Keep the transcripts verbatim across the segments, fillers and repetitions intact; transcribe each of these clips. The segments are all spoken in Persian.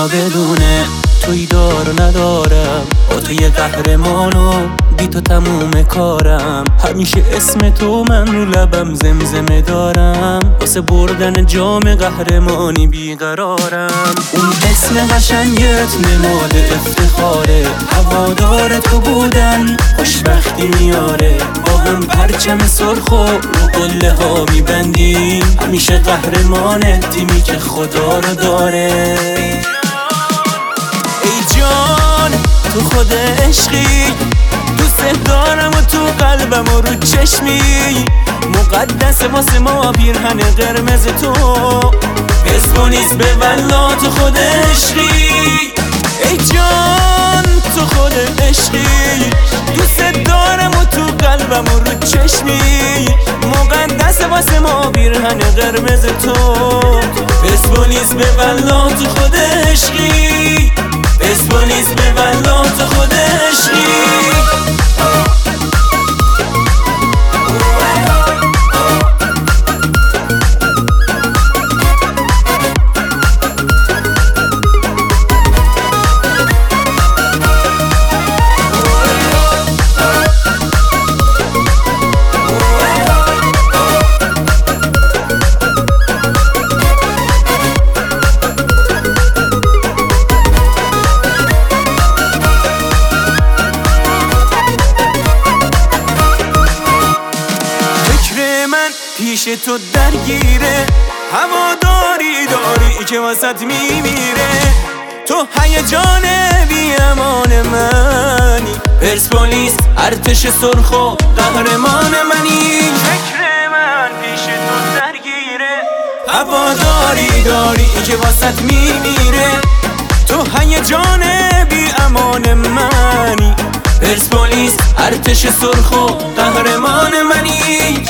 دنیا بدونه توی دار و ندارم، با تو یه قهرمانو بی تو تموم کارم. همیشه اسم تو من رو لبم زمزمه دارم، واسه بردن جام قهرمانی بیقرارم. اون اسم قشنگت نماد افتخاره، هوادار تو بودن خوشبختی میاره. با هم پرچم سرخ و رو قله ها میبندیم، همیشه قهرمان تیمی که خدا رو داره. ای جان تو خود عشقی، دوست دارم و تو قلبم و رو چشمی. مقدس واسه ما پیرهن قرمز تو، اسمو نیست به والله تو خود عشقی. ای جان تو خود عشقی، دوست دارم و تو قلبم و رو چشمی. مقدس واسه ما پیرهن قرمز تو، اسمو نیست به والله تو خود عشقی. اسمو نیست به والله تو خود عشقی. پیش تو درگیره، هواداری داری که واسط میمیره. تو هیجان بی امان منی، پرسپولیس ارتش سرخ و قهرمان منی. فکر من پیش تو درگیره، هواداری داری که واسط میمیره. تو هیجان بی امان منی، پرسپولیس ارتش سرخ و قهرمان منی.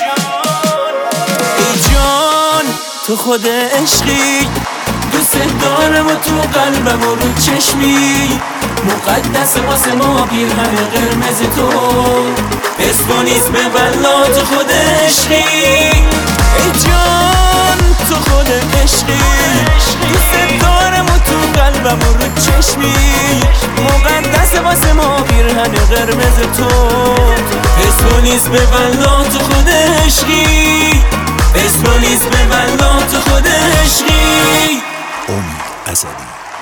تو خود عشقی، دوست دارم و تو قلبم و رو چشمی. مقدس واسه ما پیرهن قرمز تو، اسمو نیست به والله تو خود عشقی. ای جان تو خود عشقی، دوست دارم و تو قلبم و رو چشمی. مقدس واسه ما پیرهن قرمز تو، اسمو نیست به والله تو خود عشقی. اسمو نیست به والله تو خود عشقی. امید ازلی